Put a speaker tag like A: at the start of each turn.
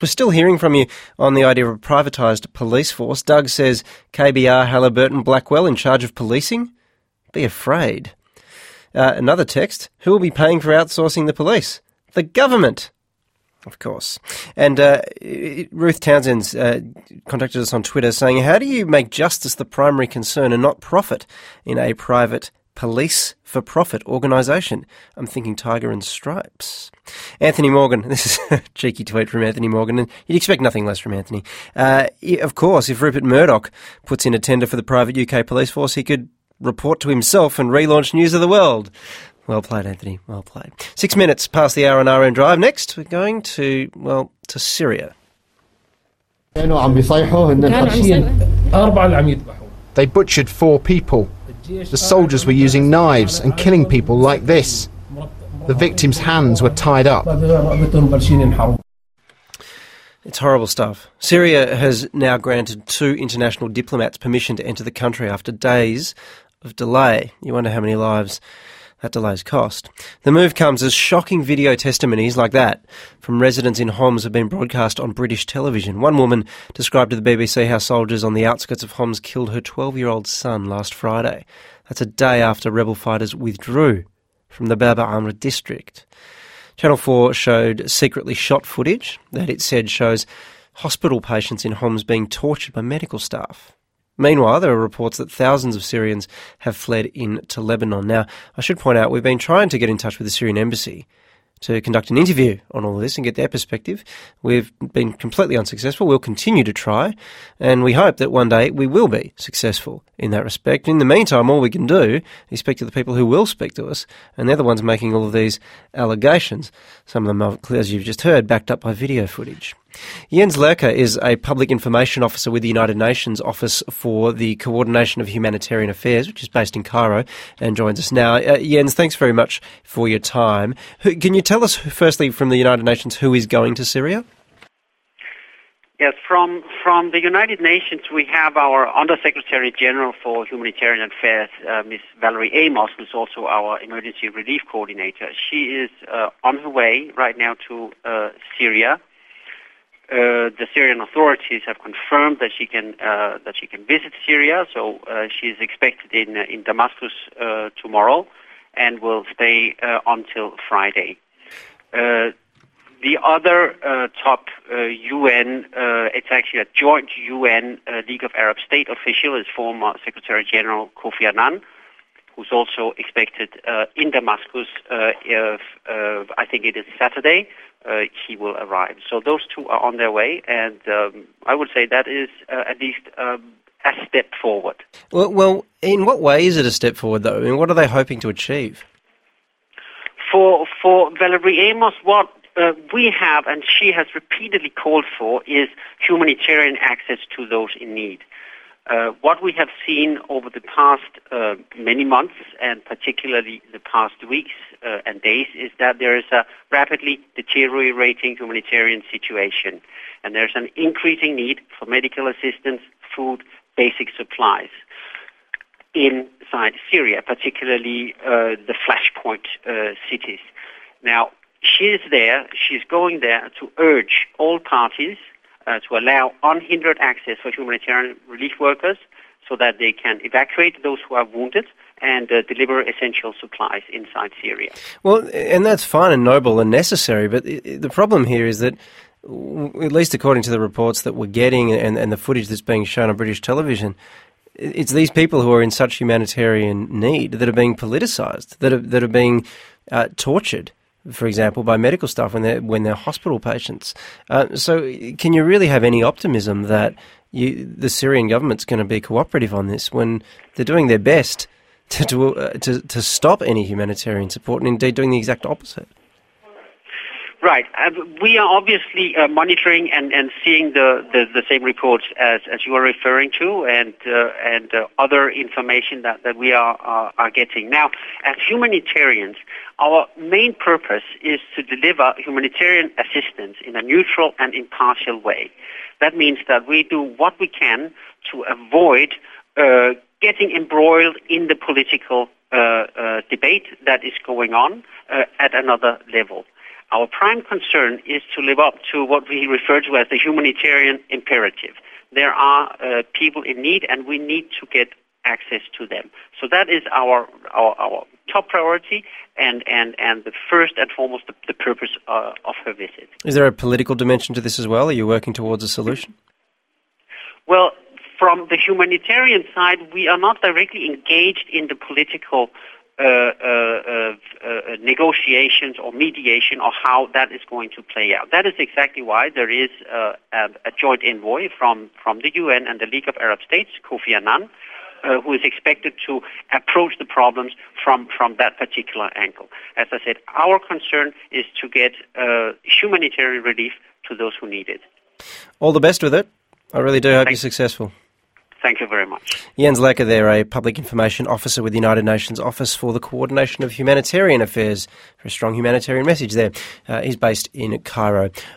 A: We're still hearing from you on the idea of a privatised police force. Doug says KBR, Halliburton, Blackwell in charge of policing? Be afraid. Another text, who will be paying for outsourcing the police? The government. Of course. And Ruth Townsend's contacted us on Twitter saying, how do you make justice the primary concern and not profit in a private police for profit organisation? I'm thinking Tiger and Stripes. Anthony Morgan, this is a cheeky tweet from Anthony Morgan, and you'd expect nothing less from Anthony. Of course, if Rupert Murdoch puts in a tender for the private UK police force, he could report to himself and relaunch News of the World. Well played, Anthony. Well played. 6 minutes past the hour on RN Drive. Next, we're going to Syria.
B: They butchered 4 people. The soldiers were using knives and killing people like this. The victims' hands were tied up.
A: It's horrible stuff. Syria has now granted 2 international diplomats permission to enter the country after days of delay. You wonder how many lives that delay's cost. The move comes as shocking video testimonies like that from residents in Homs have been broadcast on British television. One woman described to the BBC how soldiers on the outskirts of Homs killed her 12-year-old son last Friday. That's a day after rebel fighters withdrew from the Baba Amr district. Channel 4 showed secretly shot footage that it said shows hospital patients in Homs being tortured by medical staff. Meanwhile, there are reports that thousands of Syrians have fled into Lebanon. Now, I should point out, we've been trying to get in touch with the Syrian embassy to conduct an interview on all of this and get their perspective. We've been completely unsuccessful. We'll continue to try, and we hope that one day we will be successful in that respect. In the meantime, all we can do is speak to the people who will speak to us, and they're the ones making all of these allegations. Some of them are, as you've just heard, backed up by video footage. Jens Lercher is a public information officer with the United Nations Office for the Coordination of Humanitarian Affairs, which is based in Cairo, and joins us now. Jens, thanks very much for your time. Can you tell us, firstly, from the United Nations, who is going to Syria?
C: Yes, from the United Nations, we have our Undersecretary General for Humanitarian Affairs, Ms. Valerie Amos, who's also our Emergency Relief Coordinator. She is on her way right now to Syria. The Syrian authorities have confirmed that she can visit Syria, so she is expected in Damascus tomorrow, and will stay until Friday. The other top UN, it's actually a joint UN League of Arab States official, is former Secretary General Kofi Annan, who's also expected in Damascus. I think it is Saturday. He will arrive. So those 2 are on their way, and I would say that is at least a step forward.
A: Well, in what way is it a step forward, though? I mean, what are they hoping to achieve?
C: For Valerie Amos, what we have, and she has repeatedly called for, is humanitarian access to those in need. What we have seen over the past many months, and particularly the past weeks and days, is that there is a rapidly deteriorating humanitarian situation, and there's an increasing need for medical assistance, food, basic supplies inside Syria, particularly the flashpoint cities. Now, she is there, she's going there to urge all parties to allow unhindered access for humanitarian relief workers so that they can evacuate those who are wounded and deliver essential supplies inside Syria.
A: Well, and that's fine and noble and necessary, but the problem here is that, at least according to the reports that we're getting and the footage that's being shown on British television, it's these people who are in such humanitarian need that are being politicised, that are being tortured, for example, by medical staff when they're hospital patients. So can you really have any optimism that the Syrian government's going to be cooperative on this when they're doing their best to stop any humanitarian support and indeed doing the exact opposite?
C: Right. We are obviously monitoring and seeing the same reports as you are referring to, and other information that we are getting. Now, as humanitarians, our main purpose is to deliver humanitarian assistance in a neutral and impartial way. That means that we do what we can to avoid getting embroiled in the political debate that is going on at another level. Our prime concern is to live up to what we refer to as the humanitarian imperative. There are people in need, and we need to get access to them. So that is our top priority, and the first and foremost the purpose of her visit.
A: Is there a political dimension to this as well? Are you working towards a solution?
C: Well, from the humanitarian side, we are not directly engaged in the political negotiations or mediation or how that is going to play out. That is exactly why there is a joint envoy from the UN and the League of Arab States, Kofi Annan, who is expected to approach the problems from that particular angle. As I said, our concern is to get humanitarian relief to those who need it.
A: All the best with it. I really do hope you're successful.
C: Thank you very much.
A: Jens Lecker there, a Public Information Officer with the United Nations Office for the Coordination of Humanitarian Affairs, for a strong humanitarian message there. He's based in Cairo.